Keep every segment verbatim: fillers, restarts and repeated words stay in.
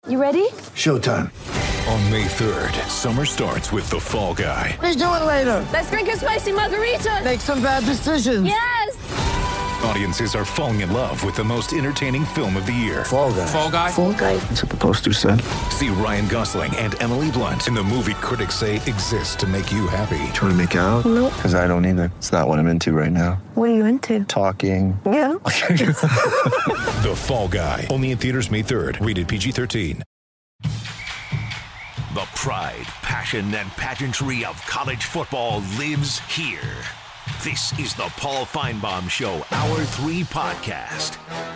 You ready? Showtime. On May third, summer starts with The Fall Guy. Let's do it later. Let's drink a spicy margarita. Make some bad decisions. Yes! Audiences are falling in love with the most entertaining film of the year. Fall Guy. Fall Guy? Fall Guy. That's what the poster said. See Ryan Gosling and Emily Blunt in the movie critics say exists to make you happy. Trying to make it out? Nope. Because I don't either. It's not what I'm into right now. What are you into? Talking. Yeah. The Fall Guy. Only in theaters May third. Rated P G thirteen. The pride, passion, and pageantry of college football lives here. This is the Paul Feinbaum Show, Hour three podcast.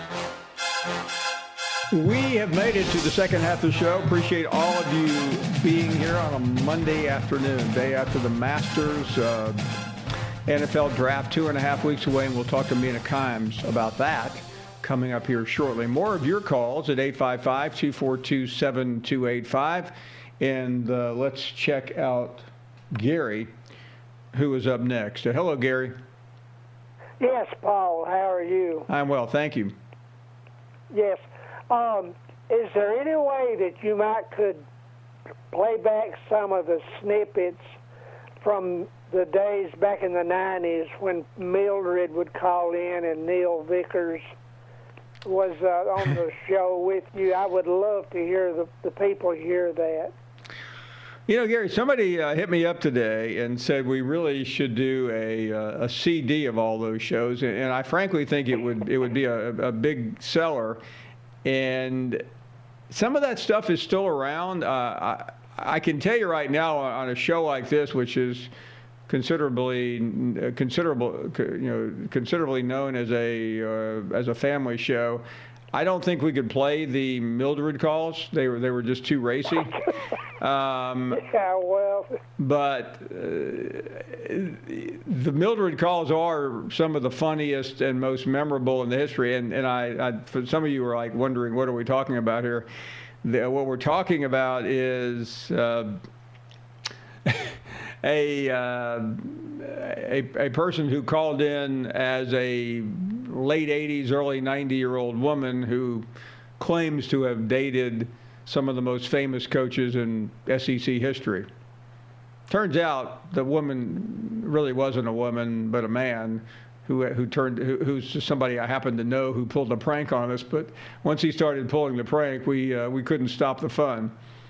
We have made it to the second half of the show. Appreciate all of you being here on a Monday afternoon, day after the Masters. Uh, N F L draft two and a half weeks away, and we'll talk to Mina Kimes about that coming up here shortly. More of your calls at eight five five, two four two, seven two eight five. And uh, let's check out Gary, who is up next. Uh, hello, Gary. Yes, Paul. How are you? I'm well, thank you. Yes. Um, is there any way that you might could play back some of the snippets from the days back in the nineties when Mildred would call in and Neil Vickers was uh, on the show with you? I would love to hear the, the people hear that. You know, Gary, somebody uh, hit me up today and said we really should do a, uh, a C D of all those shows, and, and I frankly think it would it would be a, a big seller. And some of that stuff is still around. Uh, I, I can tell you right now on a show like this, which is considerably considerable, you know, considerably known as a uh, as a family show, I don't think we could play the Mildred calls. They were they were just too racy. Um, yeah, well. But uh, the Mildred calls are some of the funniest and most memorable in the history. And, and I, I, for some of you are like wondering, what are we talking about here? The, what we're talking about is uh, a, uh, a a person who called in as a late eighties, early ninety-year-old woman who claims to have dated some of the most famous coaches in S E C history. Turns out the woman really wasn't a woman, but a man who who turned who, who's just somebody I happen to know who pulled a prank on us. But once he started pulling the prank, we uh, we couldn't stop the fun.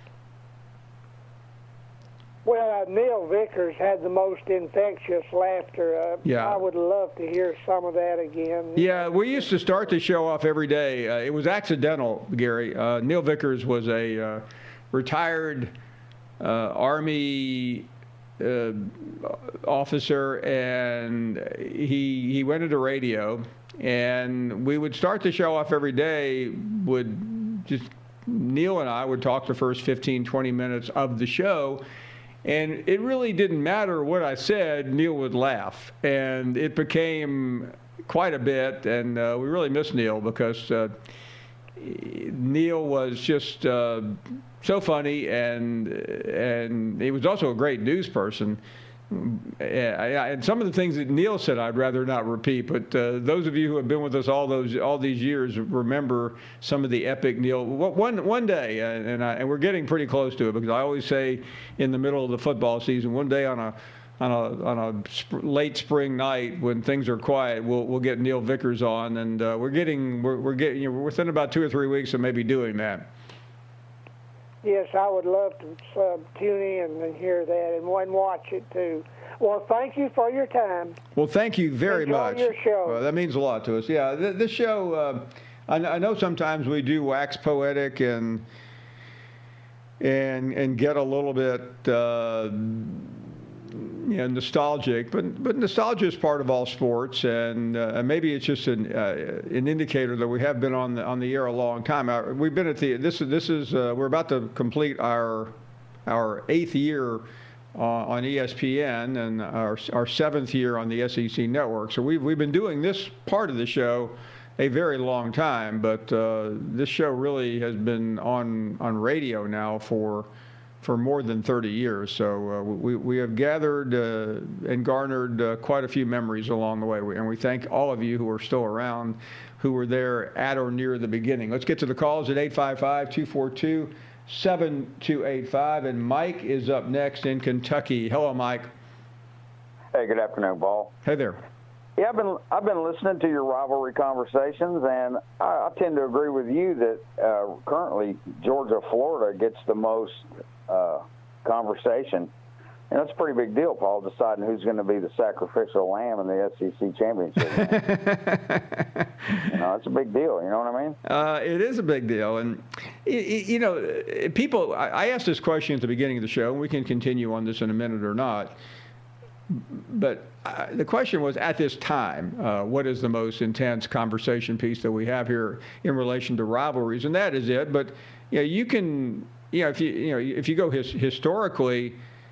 Well, uh, Neil Vickers had the most infectious laughter. Uh, yeah. I would love to hear some of that again. Yeah, we used to start the show off every day. Uh, it was accidental, Gary. Uh, Neil Vickers was a uh, retired uh, Army uh, officer, and he he went into radio, and we would start the show off every day. Would just Neil and I would talk the first fifteen, twenty minutes of the show. And it really didn't matter what I said, Neil would laugh. And it became quite a bit, and uh, we really miss Neil because uh, Neil was just uh, so funny, and and he was also a great news person. And some of the things that Neil said I'd rather not repeat, but uh, those of you who have been with us all those all these years remember some of the epic Neil. One one day, and, I, and we're getting pretty close to it, because I always say in the middle of the football season, one day on a on a on a sp- late spring night when things are quiet, we'll we'll get Neil Vickers on, and uh, we're getting we're we're getting you know, we're within about two or three weeks of maybe doing that. Yes, I would love to uh, tune in and hear that and, and watch it, too. Well, thank you for your time. Well, thank you very Enjoy much. your show. Uh, that means a lot to us. Yeah, th- this show, uh, I, I know sometimes we do wax poetic and and and get a little bit uh, you know, nostalgic, but but nostalgia is part of all sports, and uh, maybe it's just an uh, an indicator that we have been on the on the air a long time. Uh, we've been at the this this is uh, we're about to complete our our eighth year uh, on E S P N and our our seventh year on the S E C network. So we've we've been doing this part of the show a very long time, but uh, this show really has been on on radio now for. for more than thirty years. So uh, we, we have gathered uh, and garnered uh, quite a few memories along the way. We, and we thank all of you who are still around, who were there at or near the beginning. Let's get to the calls at eight five five, two four two, seven two eight five. And Mike is up next in Kentucky. Hello, Mike. Hey, good afternoon, Paul. Hey there. Yeah, I've been I've been listening to your rivalry conversations, and I, I tend to agree with you that uh, currently Georgia Florida gets the most uh, conversation. And that's a pretty big deal, Paul, deciding who's going to be the sacrificial lamb in the S E C championship. You know, it's a big deal. You know what I mean? Uh, it is a big deal. And, you know, people, I asked this question at the beginning of the show, and we can continue on this in a minute or not. But uh, the question was, at this time, uh, what is the most intense conversation piece that we have here in relation to rivalries? And that is it. But, you know, you can, you know, if you, you know, if you go his, historically,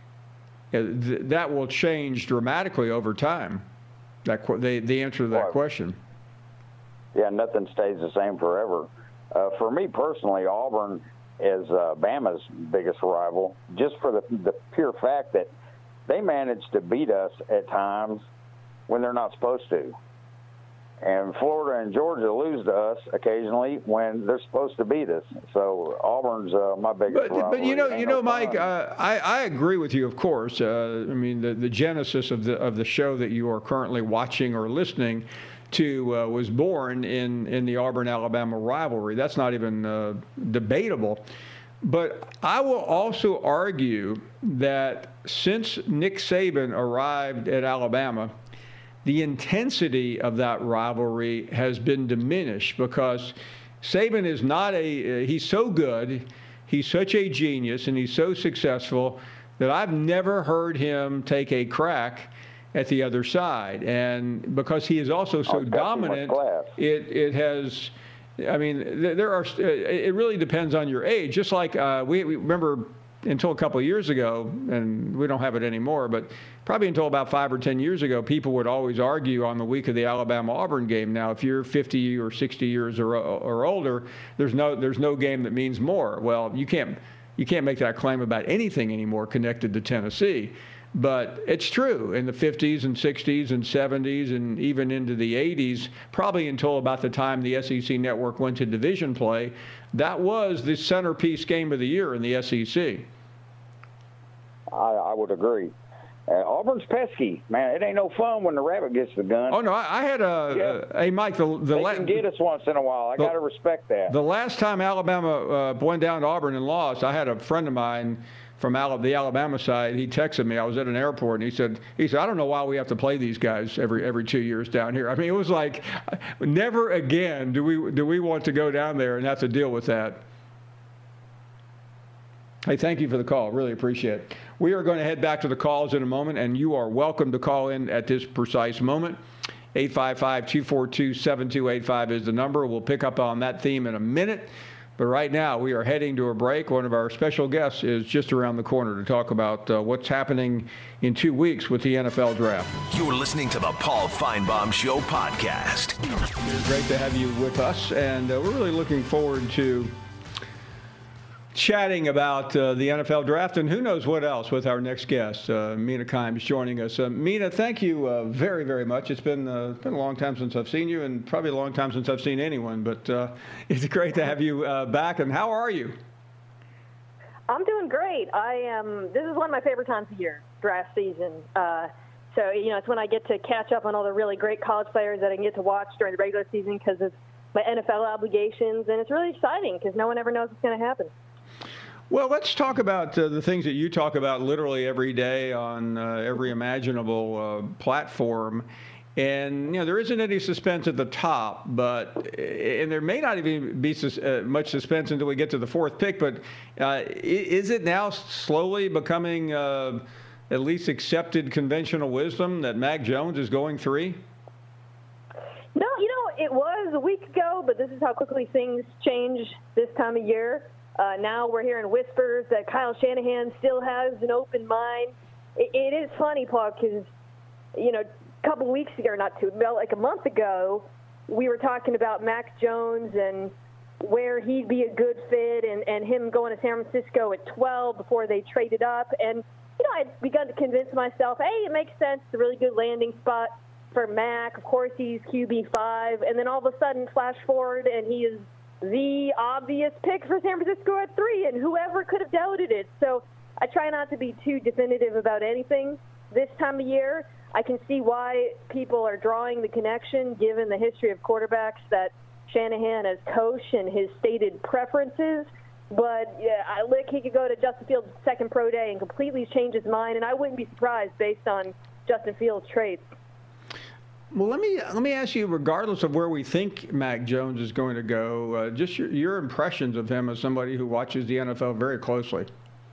th- that will change dramatically over time. That qu- the, the answer to that well, question. Yeah, nothing stays the same forever. Uh, for me personally, Auburn is uh, Bama's biggest rival, just for the, the pure fact that they manage to beat us at times when they're not supposed to. And Florida and Georgia lose to us occasionally when they're supposed to beat us. So Auburn's uh, my biggest but, rivalry. But you know, you know, no Mike, uh, I, I agree with you, of course. Uh, I mean, the, the genesis of the of the show that you are currently watching or listening to uh, was born in in the Auburn-Alabama rivalry. That's not even uh, debatable. But I will also argue that since Nick Saban arrived at Alabama, the intensity of that rivalry has been diminished because Saban is not a, he's so good, he's such a genius, and he's so successful that I've never heard him take a crack at the other side. And because he is also so oh, dominant, it, it has... I mean, there are. It really depends on your age. Just like uh, we, we remember until a couple of years ago, and we don't have it anymore, but probably until about five or ten years ago, people would always argue on the week of the Alabama-Auburn game. Now, if you're fifty or sixty years or, or older, there's no there's no game that means more. Well, you can't you can't make that claim about anything anymore connected to Tennessee. But it's true. In the fifties and sixties and seventies and even into the eighties, probably until about the time the S E C Network went to division play, that was the centerpiece game of the year in the S E C. I, I would agree. Uh, Auburn's pesky, man. It ain't no fun when the rabbit gets the gun. Oh no, I, I had a, yeah. a, a Mike. The, the they la- can get us once in a while. I got to respect that. The last time Alabama uh, went down to Auburn and lost, I had a friend of mine from Al- the Alabama side. He texted me. I was at an airport, and he said, "He said I don't know why we have to play these guys every every two years down here. I mean, it was like, never again do we do we want to go down there and have to deal with that." Hey, thank you for the call. Really appreciate it. We are going to head back to the calls in a moment, and you are welcome to call in at this precise moment. eight five five, two four two, seven two eight five is the number. We'll pick up on that theme in a minute. But right now, we are heading to a break. One of our special guests is just around the corner to talk about uh, what's happening in two weeks with the N F L Draft. You're listening to the Paul Feinbaum Show podcast. It's great to have you with us, and uh, we're really looking forward to chatting about uh, the N F L Draft and who knows what else with our next guest, uh, Mina Kimes, joining us. Uh, Mina, thank you uh, very, very much. It's been, uh, it's been a long time since I've seen you, and probably a long time since I've seen anyone, but uh, it's great to have you uh, back. And how are you? I'm doing great. I am. This is one of my favorite times of year, draft season. Uh, so, you know, it's when I get to catch up on all the really great college players that I can get to watch during the regular season because of my N F L obligations, and it's really exciting because no one ever knows what's going to happen. Well, let's talk about uh, the things that you talk about literally every day on uh, every imaginable uh, platform. And, you know, there isn't any suspense at the top, but, and there may not even be sus- uh, much suspense until we get to the fourth pick, but uh, is it now slowly becoming uh, at least accepted conventional wisdom that Mac Jones is going three? No, you know, it was a week ago, but this is how quickly things change this time of year. Uh, now we're hearing whispers that Kyle Shanahan still has an open mind. It, it is funny, Paul, because, you know, a couple weeks ago, or not two, well, like a month ago, we were talking about Mac Jones and where he'd be a good fit and, and him going to San Francisco at twelve before they traded up. And, you know, I'd begun to convince myself, hey, it makes sense. It's a really good landing spot. for Mac. Of course, he's Q B five, and then all of a sudden, flash forward, and he is the obvious pick for San Francisco at three, and whoever could have doubted it. So I try not to be too definitive about anything this time of year. I can see why people are drawing the connection, given the history of quarterbacks that Shanahan has coached and his stated preferences. But yeah, I look, he could go to Justin Fields' second pro day and completely change his mind, and I wouldn't be surprised based on Justin Fields' traits. Well, let me let me ask you, regardless of where we think Mac Jones is going to go, uh, just your, your impressions of him as somebody who watches the N F L very closely.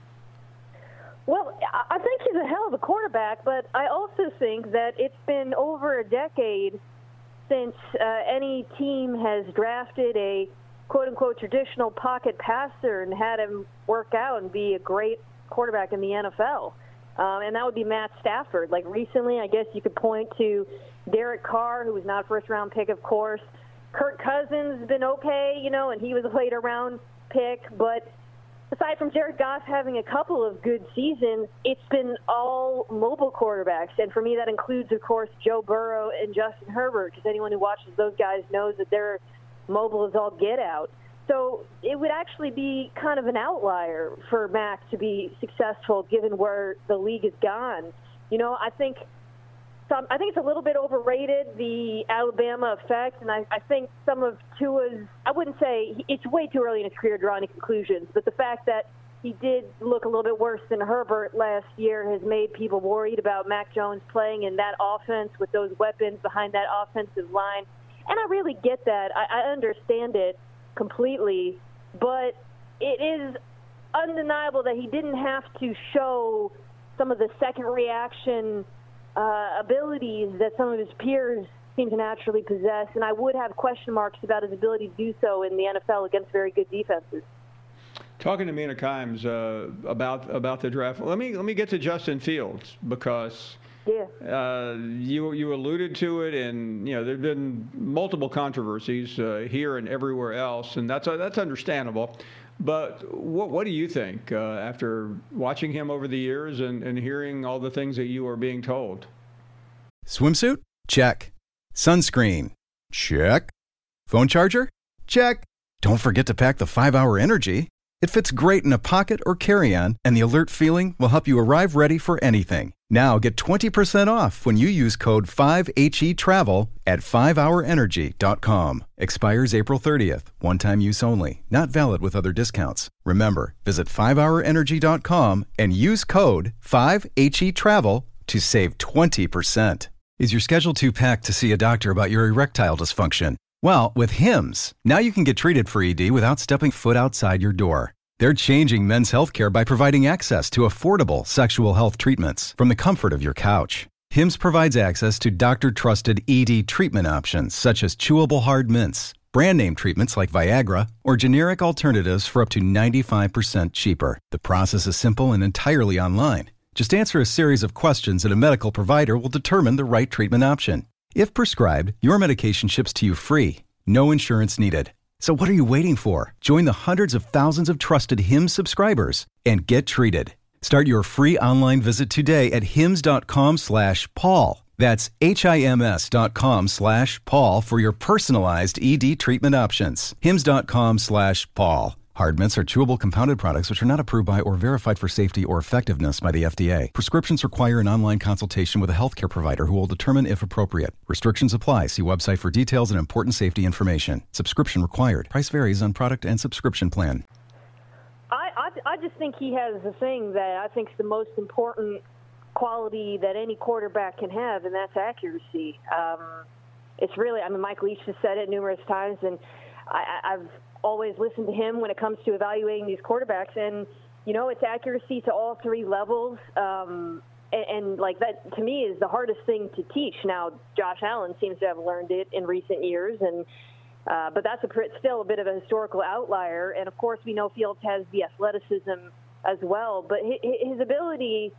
Well, I think he's a hell of a quarterback, but I also think that it's been over a decade since uh, any team has drafted a quote-unquote traditional pocket passer and had him work out and be a great quarterback in the N F L. Um, and that would be Matt Stafford. Like recently, I guess you could point to Derek Carr, who was not a first-round pick, of course. Kirk Cousins has been okay, you know, and he was a later-round pick. But aside from Jared Goff having a couple of good seasons, it's been all mobile quarterbacks. And for me, that includes, of course, Joe Burrow and Justin Herbert, because anyone who watches those guys knows that they're mobile as all get out. So it would actually be kind of an outlier for Mac to be successful given where the league has gone. You know, I think some, I think it's a little bit overrated, the Alabama effect, and I, I think some of Tua's, I wouldn't say, it's way too early in his career to draw any conclusions, but the fact that he did look a little bit worse than Herbert last year has made people worried about Mac Jones playing in that offense with those weapons behind that offensive line. And I really get that. I, I understand it completely, but it is undeniable that he didn't have to show some of the second reaction uh, abilities that some of his peers seem to naturally possess, and I would have question marks about his ability to do so in the N F L against very good defenses. Talking to Mina Kimes uh, about about the draft, let me let me get to Justin Fields, because yeah. uh, you you alluded to it, and you know there've been multiple controversies uh, here and everywhere else, and that's uh, that's understandable. But what what do you think uh, after watching him over the years and, and hearing all the things that you are being told? Swimsuit? Check. Sunscreen? Check. Phone charger? Check. Don't forget to pack the five hour Energy. It fits great in a pocket or carry-on, and the alert feeling will help you arrive ready for anything. Now get twenty percent off when you use code five H E travel at five hour energy dot com. Expires April thirtieth. One-time use only. Not valid with other discounts. Remember, visit five hour energy dot com and use code five H E travel to save twenty percent. Is your schedule too packed to see a doctor about your erectile dysfunction? Well, with Hims, now you can get treated for E D without stepping foot outside your door. They're changing men's healthcare by providing access to affordable sexual health treatments from the comfort of your couch. Hims provides access to doctor-trusted E D treatment options such as chewable hard mints, brand name treatments like Viagra, or generic alternatives for up to ninety-five percent cheaper. The process is simple and entirely online. Just answer a series of questions and a medical provider will determine the right treatment option. If prescribed, your medication ships to you free. No insurance needed. So what are you waiting for? Join the hundreds of thousands of trusted Hims subscribers and get treated. Start your free online visit today at hims.com slash Paul. That's H-I-M-S dot com slash Paul for your personalized E D treatment options. Hims.com slash Paul. Hard mints are chewable compounded products which are not approved by or verified for safety or effectiveness by the F D A. Prescriptions require an online consultation with a healthcare provider who will determine if appropriate. Restrictions apply. See website for details and important safety information. Subscription required. Price varies on product and subscription plan. I, I, I just think he has the thing that I think is the most important quality that any quarterback can have, and that's accuracy. Um, it's really, I mean, Mike Leach has said it numerous times, and I, I've always listen to him when it comes to evaluating these quarterbacks, and you know it's accuracy to all three levels, um, and, and like that to me is the hardest thing to teach. Now Josh Allen seems to have learned it in recent years, and uh, but that's a, still a bit of a historical outlier. And of course we know Fields has the athleticism as well, but his, his ability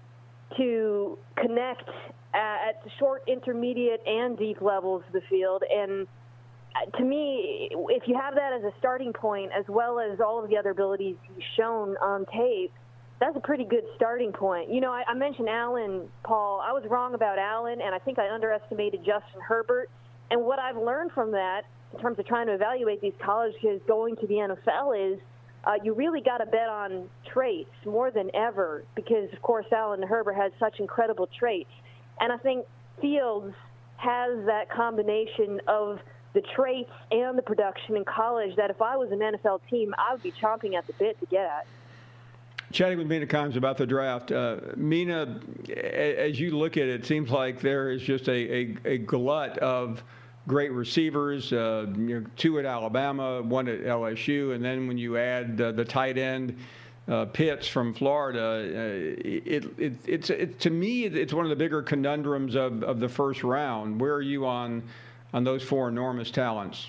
to connect at short, intermediate, and deep levels of the field, and to me, if you have that as a starting point, as well as all of the other abilities he's shown on tape, that's a pretty good starting point. You know, I, I mentioned Allen, Paul. I was wrong about Allen, and I think I underestimated Justin Herbert. And what I've learned from that, in terms of trying to evaluate these college kids going to the N F L, is uh, you really got to bet on traits more than ever because, of course, Allen and Herbert had such incredible traits. And I think Fields has that combination of the traits and the production in college that if I was an N F L team, I would be chomping at the bit to get at. Chatting with Mina Kimes about the draft. Uh, Mina, as you look at it, it seems like there is just a, a, a glut of great receivers, uh, you know, two at Alabama, one at L S U, and then when you add uh, the tight end, uh, Pitts from Florida, uh, it, it, it's it, to me, it's one of the bigger conundrums of, of the first round. Where are you on on those four enormous talents?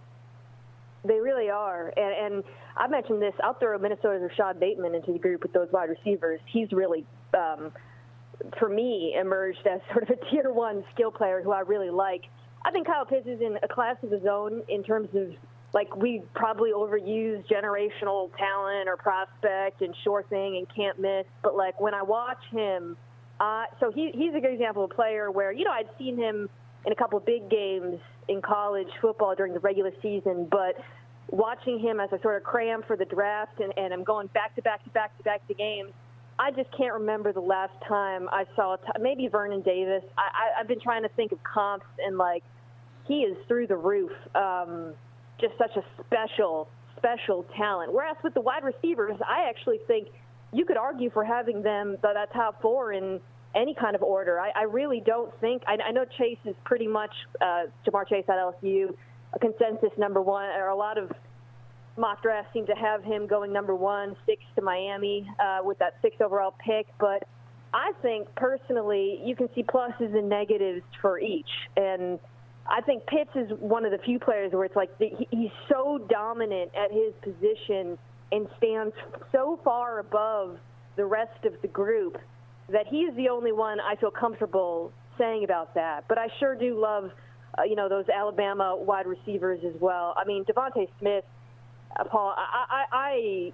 They really are. And, and I mentioned this. I'll throw Minnesota's Rashad Bateman into the group with those wide receivers. He's really, um, for me, emerged as sort of a tier one skill player who I really like. I think Kyle Pitts is in a class of his own in terms of, like, we probably overuse generational talent or prospect and sure thing and can't miss. But, like, when I watch him, uh, so he, he's a good example of a player where, you know, I'd seen him in a couple of big games in college football during the regular season, but watching him as I sort of cram for the draft and, and I'm going back to back to back to back to games, I just can't remember the last time I saw, t- maybe Vernon Davis. I, I, I've been trying to think of comps, and, like, he is through the roof. Um, just such a special, special talent. Whereas with the wide receivers, I actually think you could argue for having them, the, that top four in any kind of order. I, I really don't think, I, I know Chase is pretty much, uh, Jamar Chase at L S U, a consensus number one, or a lot of mock drafts seem to have him going number one, six to Miami uh, with that sixth overall pick. But I think personally you can see pluses and negatives for each. And I think Pitts is one of the few players where it's like the, he, he's so dominant at his position and stands so far above the rest of the group that he's the only one I feel comfortable saying about that. But I sure do love, uh, you know, those Alabama wide receivers as well. I mean, Devontae Smith, uh, Paul, I, I, I,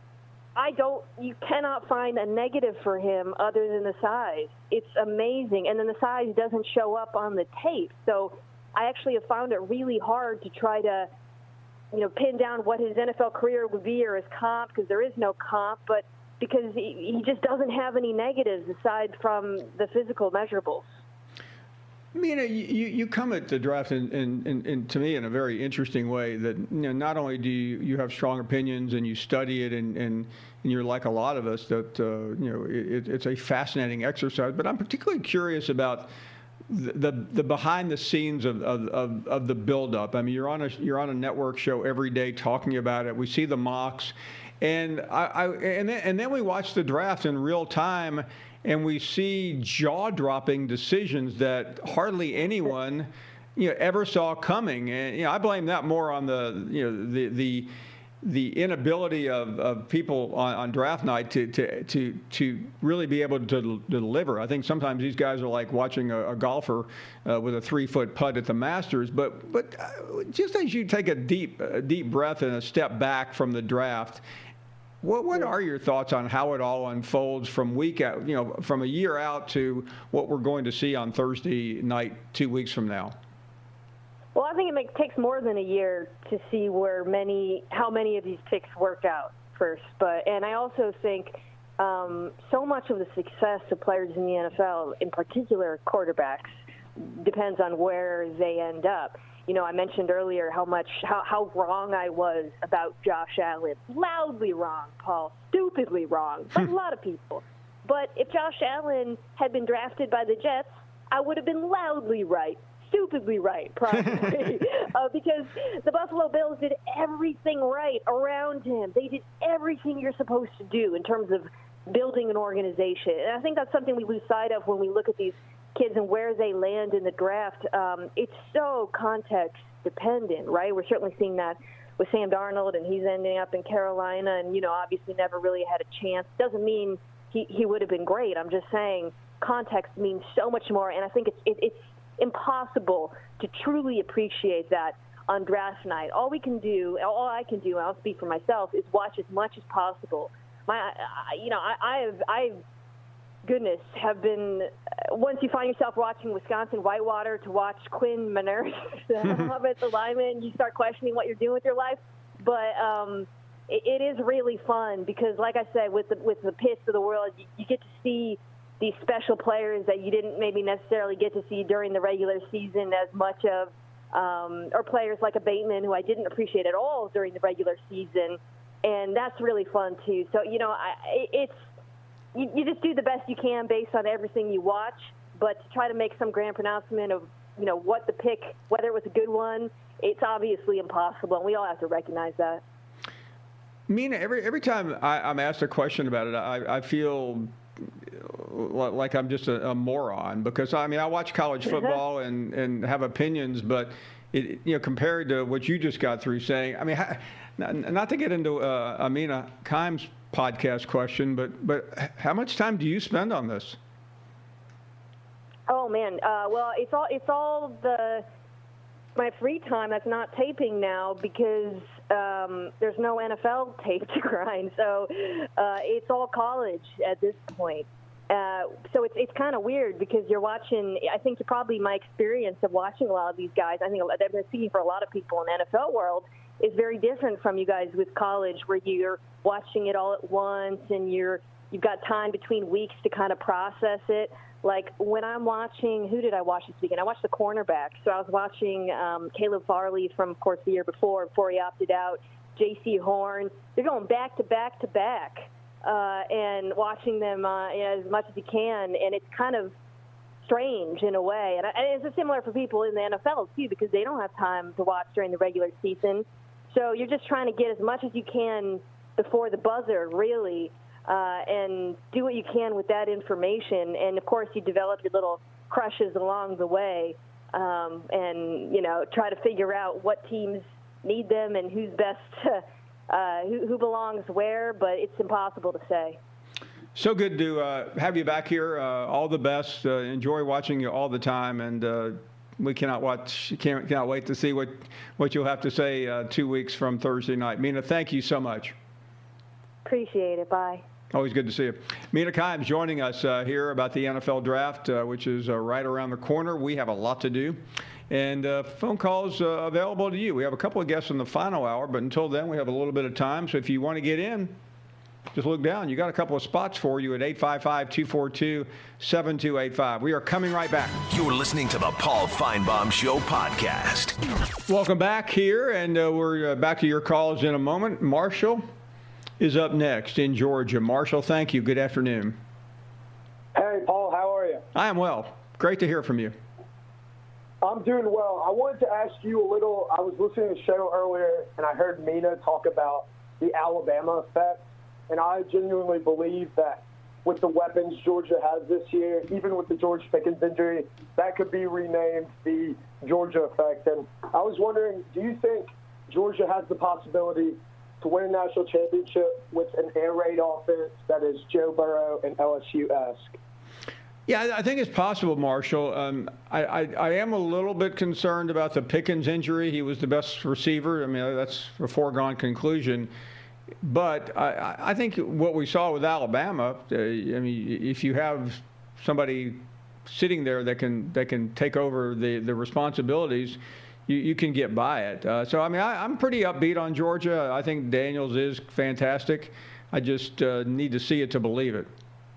I don't, you cannot find a negative for him other than the size. It's amazing. And then the size doesn't show up on the tape. So I actually have found it really hard to try to, you know, pin down what his N F L career would be or his comp, because there is no comp, but because he, he just doesn't have any negatives aside from the physical measurables. Mina, you, you come at the draft, in, in, in, in, to me, in a very interesting way that, you know, not only do you, you have strong opinions and you study it and, and, and you're like a lot of us that, uh, you know, it, it's a fascinating exercise, but I'm particularly curious about the the, the behind the scenes of, of, of, of the buildup. I mean, you're on a you're on a network show every day talking about it. We see the mocks, and I, I and then, and then we watch the draft in real time, and we see jaw-dropping decisions that hardly anyone, you know, ever saw coming. And you know, I blame that more on the you know the the. the inability of, of people on, on draft night to, to to to really be able to, to deliver. I think sometimes these guys are like watching a, a golfer uh, with a three-foot putt at the Masters. But but uh, just as you take a deep a deep breath and a step back from the draft, what what are your thoughts on how it all unfolds from week out, you know, from a year out to what we're going to see on Thursday night two weeks from now? Well, I think it makes, takes more than a year to see where many, how many of these picks work out first. But and I also think um, so much of the success of players in the N F L, in particular quarterbacks, depends on where they end up. You know, I mentioned earlier how much how, how wrong I was about Josh Allen. Loudly wrong, Paul. Stupidly wrong. Like a lot of people. But if Josh Allen had been drafted by the Jets, I would have been loudly right. Stupidly right, probably, uh, because the Buffalo Bills did everything right around him. They did everything you're supposed to do in terms of building an organization. And I think that's something we lose sight of when we look at these kids and where they land in the draft. Um, it's so context dependent, right? We're certainly seeing that with Sam Darnold, and he's ending up in Carolina and, you know, obviously never really had a chance. Doesn't mean he, he would have been great. I'm just saying context means so much more, and I think it's it, it's impossible to truly appreciate that on draft night. All we can do, all I can do, and I'll speak for myself, is watch as much as possible my, I, you know, I, I've, I've, goodness, have been, once you find yourself watching Wisconsin Whitewater to watch Quinn Meinerz, offensive lineman, you start questioning what you're doing with your life. But um, it, it is really fun because, like I said, with the, with the Pitts of the world, you, you get to see these special players that you didn't maybe necessarily get to see during the regular season as much of, um, or players like a Bateman who I didn't appreciate at all during the regular season. And that's really fun, too. So, you know, I, it's, You, you just do the best you can based on everything you watch, but to try to make some grand pronouncement of, you know, what the pick, whether it was a good one, it's obviously impossible, and we all have to recognize that. Mina, every every time I, I'm asked a question about it, I, I feel like I'm just a, a moron because, I mean, I watch college football and, and have opinions, but, it, you know, compared to what you just got through saying, I mean, not, not to get into uh, Amina Kimes' podcast question, but but how much time do you spend on this? Oh man, uh, well, it's all it's all the my free time that's not taping now because um, there's no N F L tape to grind, so uh, it's all college at this point. Uh, so it's it's kind of weird because you're watching. I think probably my experience of watching a lot of these guys. I think I've been speaking for a lot of people in the N F L world is very different from you guys with college, where you're watching it all at once and you're you've got time between weeks to kind of process it. Like when I'm watching, who did I watch this weekend? I watched the cornerback. So I was watching um, Caleb Farley from, of course, the year before, before he opted out, J C Horn. They're going back to back to back uh, and watching them uh, as much as you can. And it's kind of strange in a way. And, I, and it's similar for people in the N F L, too, because they don't have time to watch during the regular season. So you're just trying to get as much as you can before the buzzer, really, uh, and do what you can with that information. And, of course, you develop your little crushes along the way um, and, you know, try to figure out what teams need them and who's best, to, uh, who, who belongs where, but it's impossible to say. So good to uh, have you back here. Uh, all the best. Uh, enjoy watching you all the time, and uh, we cannot watch. Can't cannot wait to see what what you'll have to say uh, two weeks from Thursday night. Mina, thank you so much. Appreciate it. Bye. Always good to see you. Mina Kimes joining us uh, here about the N F L draft, uh, which is uh, right around the corner. We have a lot to do. And uh, phone calls uh, available to you. We have a couple of guests in the final hour, but until then, we have a little bit of time. So if you want to get in, just look down. You got a couple of spots for you at eight five five, two four two, seven two eight five. We are coming right back. You're listening to the Paul Feinbaum Show podcast. Welcome back here, and uh, we're uh, back to your calls in a moment. Marshall is up next in Georgia. Marshall, thank you. Good afternoon. Hey, Paul, how are you? I am well. Great to hear from you. I'm doing well. I wanted to ask you a little. I was listening to the show earlier, and I heard Mina talk about the Alabama effect. And I genuinely believe that with the weapons Georgia has this year, even with the George Pickens injury, that could be renamed the Georgia effect. And I was wondering, do you think Georgia has the possibility to win a national championship with an air raid offense that is Joe Burrow and L S U-esque? Yeah, I think it's possible, Marshall. Um, I, I, I am a little bit concerned about the Pickens injury. He was the best receiver. I mean, that's a foregone conclusion. But I, I think what we saw with Alabama, uh, I mean, if you have somebody sitting there that can that can take over the, the responsibilities, you, you can get by it. Uh, so, I mean, I, I'm pretty upbeat on Georgia. I think Daniels is fantastic. I just uh, need to see it to believe it.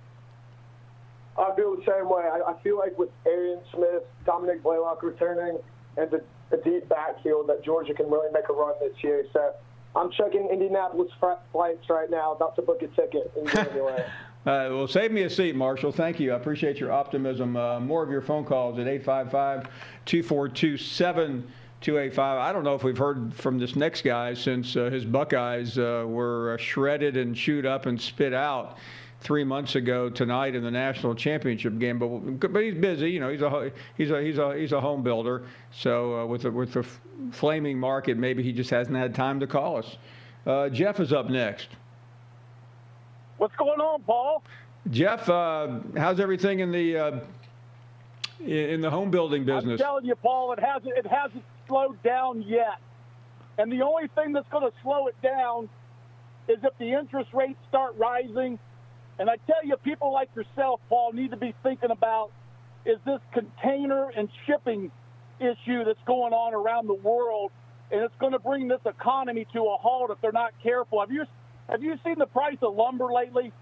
I feel the same way. I, I feel like with Arian Smith, Dominic Blaylock returning, and the, the deep backfield that Georgia can really make a run this year. So I'm checking Indianapolis flights right now, about to book a ticket in January. Uh, well, save me a seat, Marshall. Thank you. I appreciate your optimism. Uh, more of your phone calls at eight five five, two four two, seven two eight five. I don't know if we've heard from this next guy since uh, his Buckeyes uh, were uh, shredded and chewed up and spit out three months ago tonight in the national championship game. But but he's busy. You know, he's a he's a he's a he's a home builder. So uh, with the, with the flaming market, maybe he just hasn't had time to call us. Uh, Jeff is up next. What's going on, Paul? Jeff, uh, how's everything in the uh, in the home building business? I'm telling you, Paul, it hasn't it hasn't slowed down yet. And the only thing that's going to slow it down is if the interest rates start rising. And I tell you, people like yourself, Paul, need to be thinking about, is this container and shipping issue that's going on around the world, and it's going to bring this economy to a halt if they're not careful. Have you have you seen the price of lumber lately?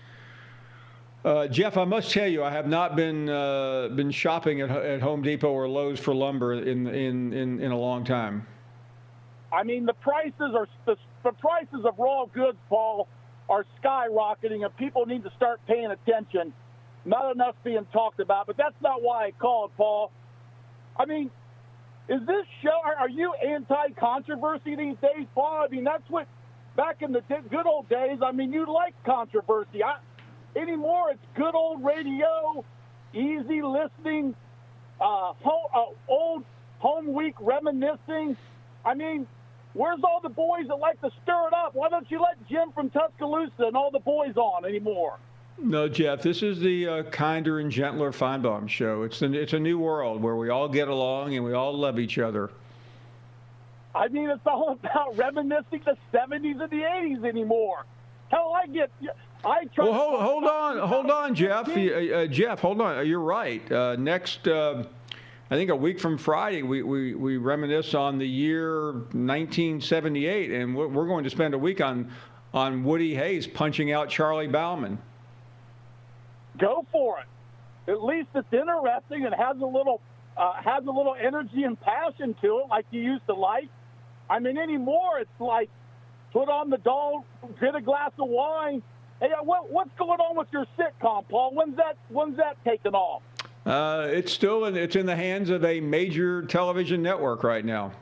Uh, Jeff, I must tell you, I have not been uh, been shopping at, at Home Depot or Lowe's for lumber in in, in, in a long time. I mean, the prices are the, the prices of raw goods, Paul, are skyrocketing, and people need to start paying attention. Not enough being talked about, but that's not why I called, Paul. I mean, is this show, are, are you anti-controversy these days, Paul? I mean, that's what, back in the good old days, I mean, you like controversy. I, anymore, it's good old radio, easy listening, uh, home, uh, old home week reminiscing. I mean, where's all the boys that like to stir it up? Why don't you let Jim from Tuscaloosa and all the boys on anymore? No, Jeff, this is the uh, kinder and gentler Feinbaum show. It's, an, it's a new world where we all get along and we all love each other. I mean, it's all about reminiscing the seventies and the eighties anymore. Hell, I get... I try well, hold, hold on, hold on, Jeff. Uh, uh, Jeff, hold on. You're right. Uh, next... Uh, I think a week from Friday, we, we, we reminisce on the year nineteen seventy-eight, and we're, we're going to spend a week on on Woody Hayes punching out Charlie Bauman. Go for it. At least it's interesting and has a little uh, has a little energy and passion to it, like you used to like. I mean, anymore, it's like put on the doll, get a glass of wine. Hey, what, what's going on with your sitcom, Paul? When's that when's that taking off? Uh, it's still in, it's in the hands of a major television network right now.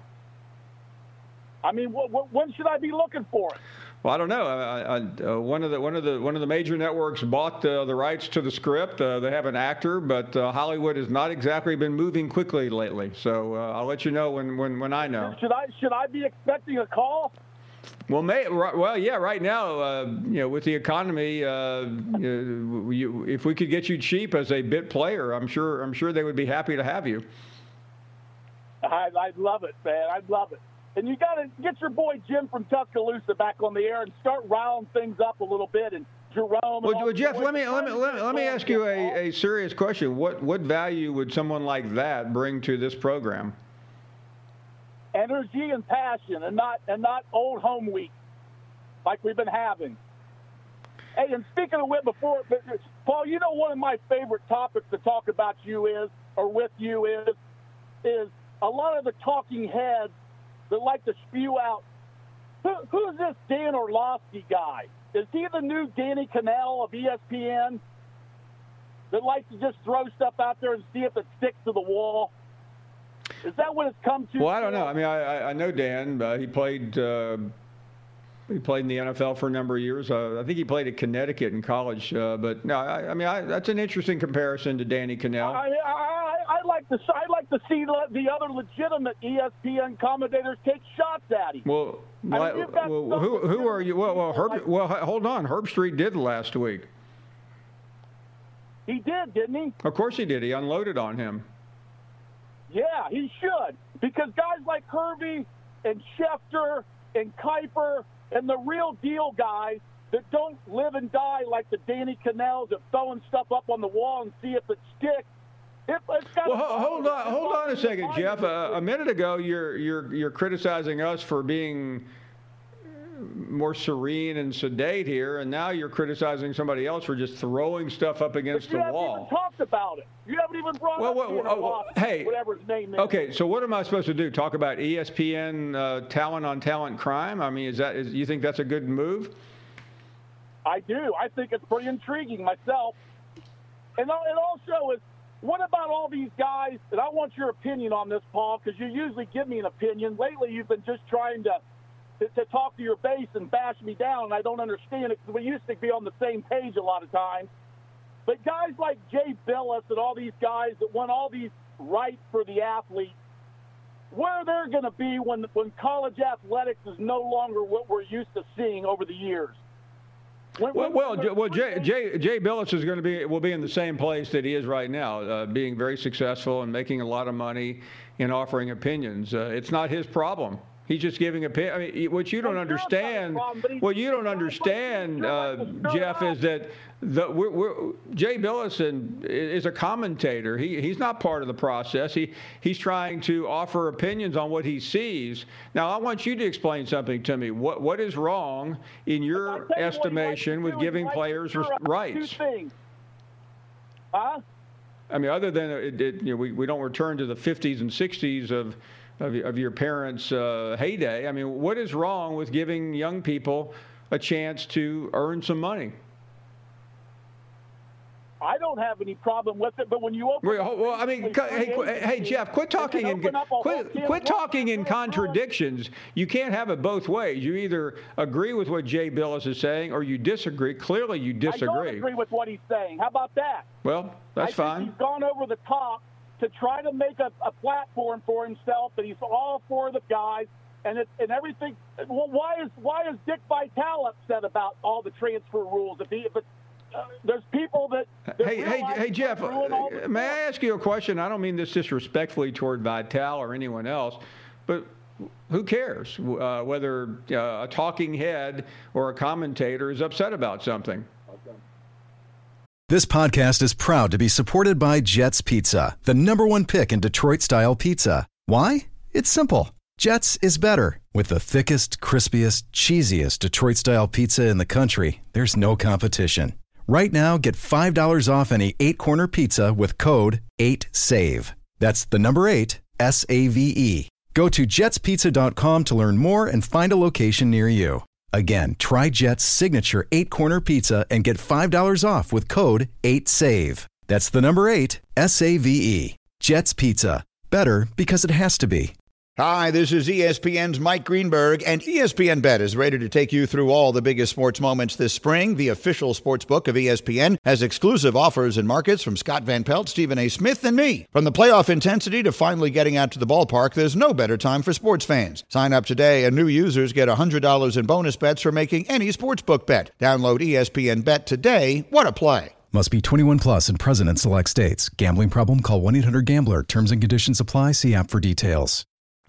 I mean, wh- wh- when should I be looking for it? Well, I don't know. I, I, uh, one of the one of the one of the major networks bought uh, the rights to the script. Uh, they have an actor, but uh, Hollywood has not exactly been moving quickly lately. So uh, I'll let you know when, when, when I know. Should I should I be expecting a call? Well, may, well, yeah. Right now, uh, you know, with the economy, uh, you, you, if we could get you cheap as a bit player, I'm sure I'm sure they would be happy to have you. I, I'd love it, man. I'd love it. And you got to get your boy Jim from Tuscaloosa back on the air and start riling things up a little bit. And Jerome. And well, well Jeff, let me let me let me, let me ask you a, a serious question. What what value would someone like that bring to this program? Energy and passion, and not and not old home week like we've been having. Hey, and speaking of which, before Paul, you know one of my favorite topics to talk about you is, or with you is, is a lot of the talking heads that like to spew out, Who, who's this Dan Orlovsky guy? Is he the new Danny Kanell of E S P N that likes to just throw stuff out there and see if it sticks to the wall? Is that what it's come to? Well, I don't know. I mean, I, I know Dan. Uh, he played uh, he played in the N F L for a number of years. Uh, I think he played at Connecticut in college. Uh, but no, I, I mean, I, that's an interesting comparison to Danny Kanell. I, I, I like to I like to see the other legitimate E S P N commentators take shots at him. Well, I mean, well who who are you? Well, well, Herb, well, hold on. Herb Street did last week. He did, didn't he? Of course he did. He unloaded on him. Yeah, he should. Because guys like Hervey and Schefter and Kuiper and the real deal guys that don't live and die like the Danny Kanells of throwing stuff up on the wall and see if it sticks. It, it's got well, hold on, hold on a second, Jeff. Uh, a minute ago, you're you're you're criticizing us for being more serene and sedate here, and now you're criticizing somebody else for just throwing stuff up against the wall. You haven't even talked about it. You haven't even brought well, up well, well, well, hey, whatever his name is. Okay, so what am I supposed to do? Talk about E S P N uh, talent on talent crime? I mean, is that is you think that's a good move? I do. I think it's pretty intriguing myself. And it also is, what about all these guys, and I want your opinion on this, Paul, because you usually give me an opinion. Lately, you've been just trying to To, to talk to your base and bash me down, and I don't understand it because we used to be on the same page a lot of times. But guys like Jay Billis and all these guys that want all these rights for the athletes, where they're going to be when when college athletics is no longer what we're used to seeing over the years. When, well, when, well, when, well Jay, Jay, Jay Billis is going to be will be in the same place that he is right now, uh, being very successful and making a lot of money in offering opinions. Uh, it's not his problem. He's just giving opinion. I mean, what you don't understand, what you don't understand, uh, Jeff, is that the we're, we're, Jay Billison is a commentator. He he's not part of the process. He he's trying to offer opinions on what he sees. Now, I want you to explain something to me. What what is wrong in your estimation with giving players rights? Huh? I mean, other than it, it, you know, we we don't return to the fifties and sixties of. Of, of your parents' uh, heyday. I mean, what is wrong with giving young people a chance to earn some money? I don't have any problem with it, but when you open, well, up well I mean, hey, hey, Jeff, quit talking in quit, quit talking in contradictions. You can't have it both ways. You either agree with what Jay Billis is saying, or you disagree. Clearly, you disagree. I don't agree with what he's saying. How about that? Well, that's I fine. Think he's gone over the top to try to make a, a platform for himself that he's all for the guys and it, and everything. Well, why is why is Dick Vitale upset about all the transfer rules? If he, if it's, uh, there's people that. that hey, hey, hey, Jeff. May I ask you a question? I don't mean this disrespectfully toward Vitale or anyone else, but who cares uh, whether uh, a talking head or a commentator is upset about something? This podcast is proud to be supported by Jets Pizza, the number one pick in Detroit-style pizza. Why? It's simple. Jets is better. With the thickest, crispiest, cheesiest Detroit-style pizza in the country, there's no competition. Right now, get five dollars off any eight-corner pizza with code eight save. That's the number eight, S A V E. Go to jets pizza dot com to learn more and find a location near you. Again, try Jet's signature eight-corner pizza and get five dollars off with code eight save. That's the number eight, S A V E. Jet's Pizza. Better because it has to be. Hi, this is E S P N's Mike Greenberg, and E S P N Bet is ready to take you through all the biggest sports moments this spring. The official sports book of E S P N has exclusive offers and markets from Scott Van Pelt, Stephen A. Smith, and me. From the playoff intensity to finally getting out to the ballpark, there's no better time for sports fans. Sign up today, and new users get one hundred dollars in bonus bets for making any sportsbook bet. Download E S P N Bet today. What a play. Must be twenty-one plus and present in select states. Gambling problem? Call one eight hundred gambler. Terms and conditions apply. See app for details.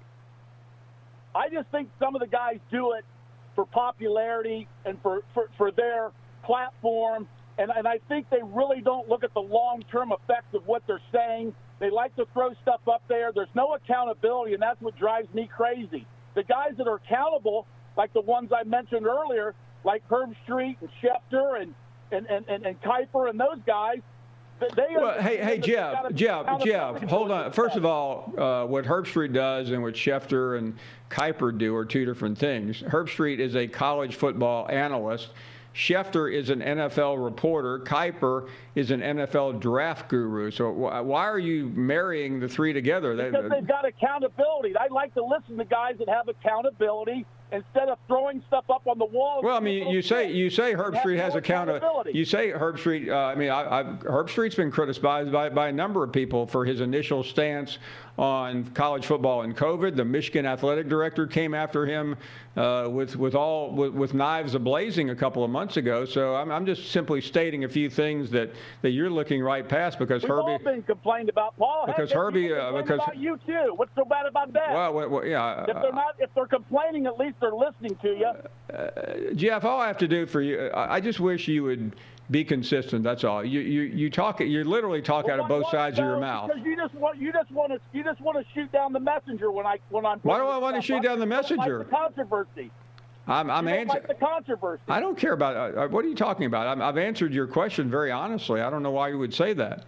I just think some of the guys do it for popularity and for, for, for their platform, and, and I think they really don't look at the long-term effects of what they're saying. They like to throw stuff up there. There's no accountability, and that's what drives me crazy. The guys that are accountable, like the ones I mentioned earlier, like Herb Street and Schefter and, and, and, and, and Kuiper and those guys, They well, hey, hey, Jeff, Jeff, Jeff, hold on. First of all, uh, what Herbstreit does and what Schefter and Kuiper do are two different things. Herbstreit is a college football analyst. Schefter is an N F L reporter. Kuiper is an N F L draft guru. So wh- why are you marrying the three together? Because they've got accountability. I like to listen to guys that have accountability instead of throwing stuff up on the wall. Well, I mean, you say you say Herbstreit has accountability. You say Herbstreit. Uh, I mean, I, I've, Herbstreit's been criticized by, by a number of people for his initial stance on college football and COVID. The Michigan athletic director came after him uh, with with all with, with knives ablazing a couple of months ago. So I'm, I'm just simply stating a few things that, that you're looking right past because We've Herbie. all been complained about, Paul. Because Heck, Herbie. Uh, because about you too. What's so bad about that? Well, well, well yeah. If they're not, if they're complaining, at least they're listening to you. Uh, Jeff, all I have to do for you, I, I just wish you would be consistent. That's all. You you you talk. You literally talk well, out of both why, sides no, of your mouth. Because you just want you just want to you just want to shoot down the messenger when I when I'm. Why do I want to shoot down the messenger? Like the controversy. I'm I'm answering. Like the controversy. I don't care about. Uh, what are you talking about? I'm, I've answered your question very honestly. I don't know why you would say that.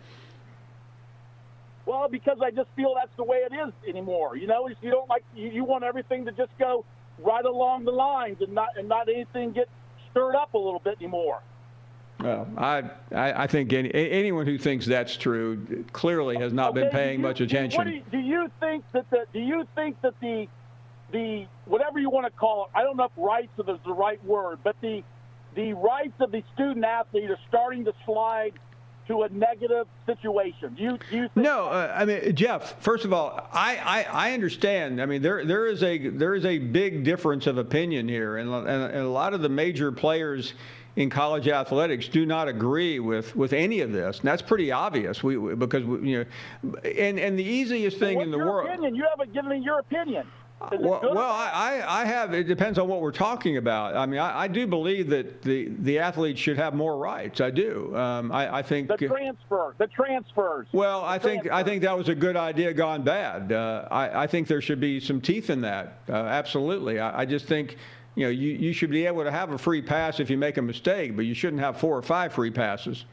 Well, because I just feel that's the way it is anymore. You know, you don't like you, you want everything to just go right along the lines and not and not anything get stirred up a little bit anymore. Well, I I, I think any, anyone who thinks that's true clearly has not okay, been paying you, much attention. What do, you, do you think that the do you think that the the whatever you want to call it, I don't know if rights is the right word, but the the rights of the student athlete are starting to slide to a negative situation. Do you, do you think no, uh, I mean, Jeff, first of all, I, I, I understand. I mean, there there is a there is a big difference of opinion here, and, and, and a lot of the major players in college athletics do not agree with, with any of this, and that's pretty obvious. We, we because we, you know, and and the easiest thing well, in the your world. Opinion? You haven't given me your opinion. Is it Well, good? well I, I have. It depends on what we're talking about. I mean, I, I do believe that the, the athletes should have more rights. I do. Um, I, I think the transfer, the transfers. Well, I the think transfers. I think that was a good idea gone bad. Uh, I, I think there should be some teeth in that. Uh, absolutely. I, I just think, you know, you, you should be able to have a free pass if you make a mistake, but you shouldn't have four or five free passes.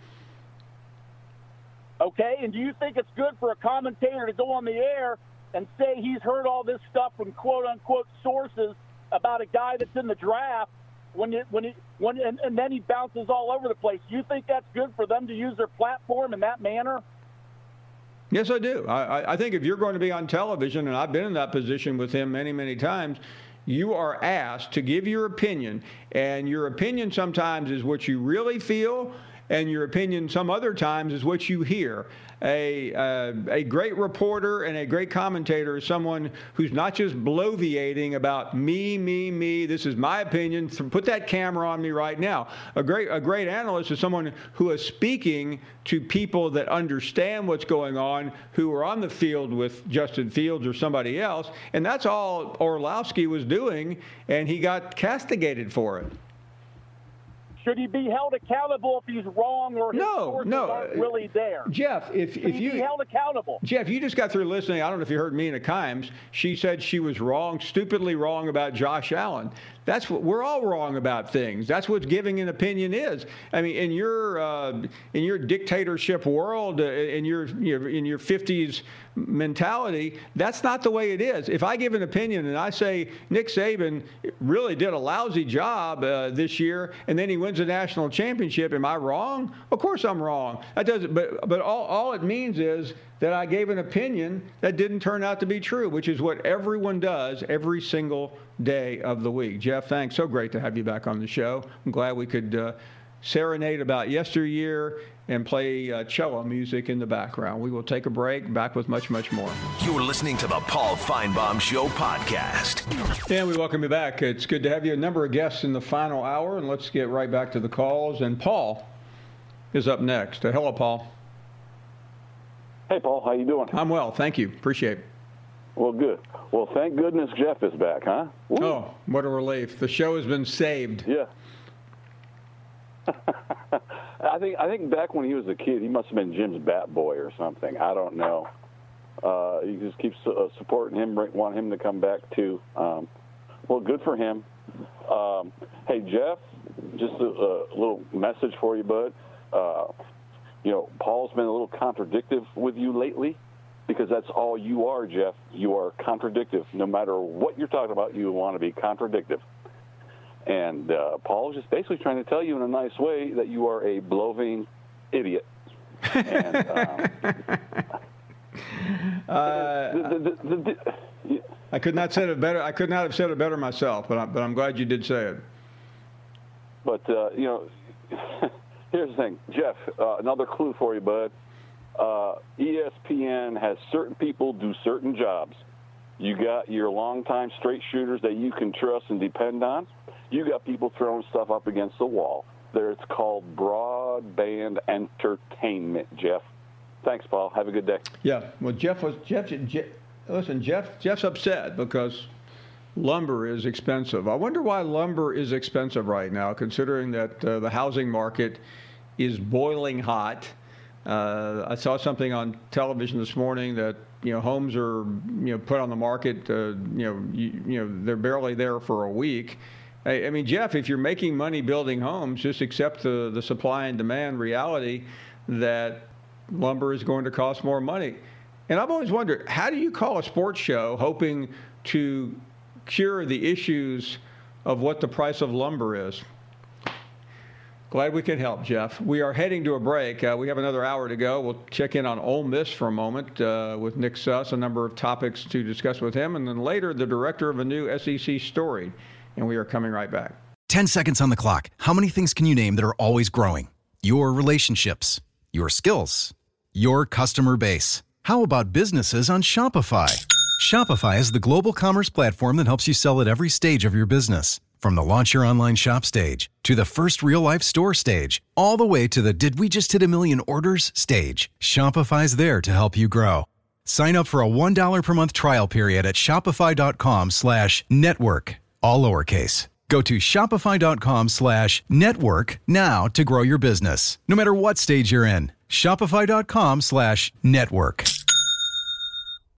Okay, and do you think it's good for a commentator to go on the air and say he's heard all this stuff from quote-unquote sources about a guy that's in the draft when it, when it, when and, and then he bounces all over the place? Do you think that's good for them to use their platform in that manner? Yes, I do. I, I think if you're going to be on television, and I've been in that position with him many, many times, you are asked to give your opinion, and your opinion sometimes is what you really feel, and your opinion some other times is what you hear. A uh, a great reporter and a great commentator is someone who's not just bloviating about me, me, me. This is my opinion. Put that camera on me right now. A great a great analyst is someone who is speaking to people that understand what's going on, who are on the field with Justin Fields or somebody else, and that's all Orlowski was doing, and he got castigated for it. Should he be held accountable if he's wrong or his No, sources no. aren't really there? Jeff, if Should if he you be held accountable? Jeff, you just got through listening. I don't know if you heard Mina Kimes. She said she was wrong, stupidly wrong about Josh Allen. That's what we're all wrong about things. That's what giving an opinion is. I mean, in your uh, in your dictatorship world, uh, in your you know, in your fifties mentality, that's not the way it is. If I give an opinion and I say Nick Saban really did a lousy job uh, this year, and then he wins a national championship, am I wrong? Of course I'm wrong. That doesn't. But but all all it means is that I gave an opinion that didn't turn out to be true, which is what everyone does every single day of the week. Jeff, thanks. So great to have you back on the show. I'm glad we could uh, serenade about yesteryear and play uh, cello music in the background. We will take a break, back with much, much more. You're listening to the Paul Feinbaum Show podcast. And we welcome you back. It's good to have you. A number of guests in the final hour, and let's get right back to the calls. And Paul is up next. Uh, hello, Paul. Hey, Paul. How you doing? I'm well. Thank you. Appreciate it. Well, good. Well, thank goodness Jeff is back, huh? Woo. Oh, what a relief. The show has been saved. Yeah. I think I think back when he was a kid, he must have been Jim's bat boy or something. I don't know. Uh, you just keep uh, supporting him, want him to come back too. Um, well, good for him. Um, hey, Jeff, just a, a little message for you, bud. Uh, you know, Paul's been a little contradictive with you lately, because that's all you are, Jeff. You are contradictive. No matter what you're talking about, you want to be contradictive. And uh, Paul's just basically trying to tell you in a nice way that you are a bloving idiot. And, um, uh, the, the, the, the, yeah. I could not said it better. I could not have said it better myself, but, I, but I'm glad you did say it. But, uh, you know, here's the thing. Jeff, uh, another clue for you, bud. Uh, E S P N has certain people do certain jobs. You got your longtime straight shooters that you can trust and depend on. You got people throwing stuff up against the wall. There, it's called broadband entertainment, Jeff. Thanks, Paul. Have a good day. Yeah. Well, Jeff was Jeff. Jeff listen, Jeff. Jeff's upset because lumber is expensive. I wonder why lumber is expensive right now, considering that uh, the housing market is boiling hot. Uh, I saw something on television this morning that, you know, homes are, you know, put on the market, uh, you know, you, you know, they're barely there for a week. I, I mean, Jeff, if you're making money building homes, just accept the, the supply and demand reality that lumber is going to cost more money. And I've always wondered, how do you call a sports show hoping to cure the issues of what the price of lumber is? Glad we can help, Jeff. We are heading to a break. Uh, we have another hour to go. We'll check in on Ole Miss for a moment uh, with Nick Suss, a number of topics to discuss with him, and then later the director of a new S E C story. And we are coming right back. Ten seconds on the clock. How many things can you name that are always growing? Your relationships, your skills, your customer base. How about businesses on Shopify? Shopify is the global commerce platform that helps you sell at every stage of your business. From the launch your online shop stage, to the first real-life store stage, all the way to the did we just hit a million orders stage, Shopify's there to help you grow. Sign up for a one dollar per month trial period at shopify.com slash network, all lowercase. Go to shopify.com slash network now to grow your business, no matter what stage you're in. Shopify.com slash network.